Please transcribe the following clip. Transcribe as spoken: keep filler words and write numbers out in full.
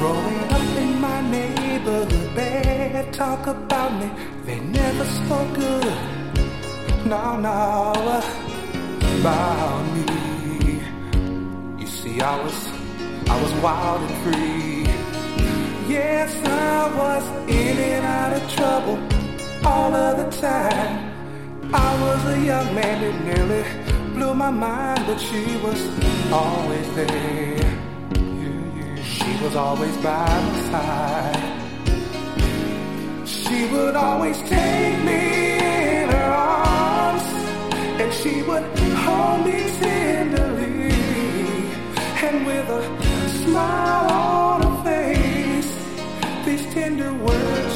Growing up in my neighborhood, bad talk about me, they never spoke good. No, no, about me. You see, I was, I was wild and free. Yes, I was in and out of trouble all of the time. I was a young man that nearly blew my mind, but she was always there. Yeah, yeah. She was always by my side. She would always take me in her arms, and she would hold me tenderly, and with a smile on her face, these tender words